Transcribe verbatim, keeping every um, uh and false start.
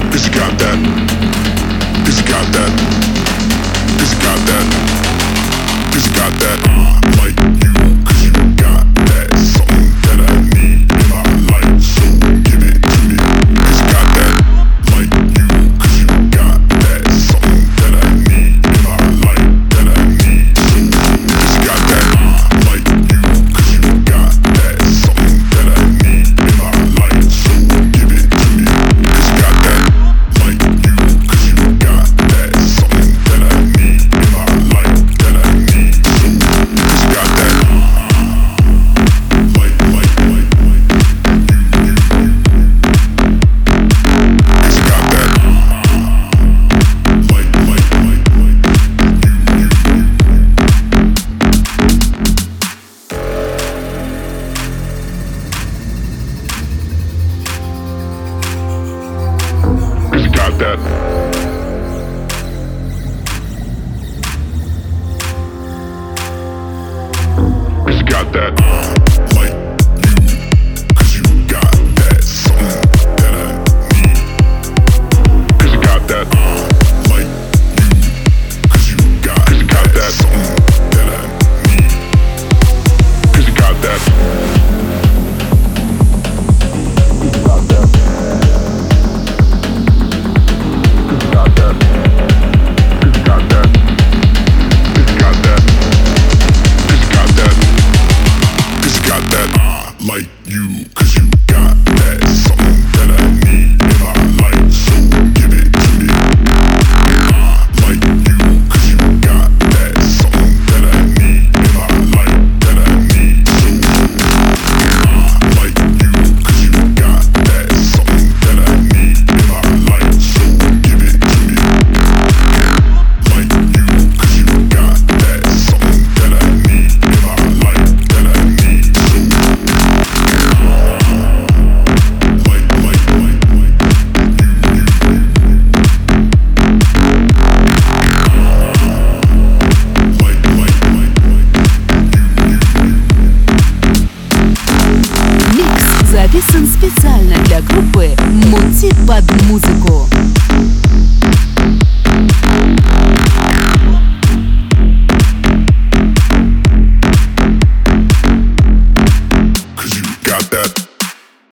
Cause you got that. Cause you got that. Cause you got that. Cause you got that. Uh, like you. Cause you got that. Something that I need in my life. So give it to me. Cause you got that. Like you. Cause you got that. Something that I need in my life. That I need. So cause you got that. Uh, like you. Cause you got that. Something that I need in my life. So give it to me. Cause you got that. Like you. Cause you got that. Something that I need in my life. That I need. So cause you got that. Like, like, like, like. You, you, you. Cause you got that. Like, like, like, like. You, you, you. Cause you got that.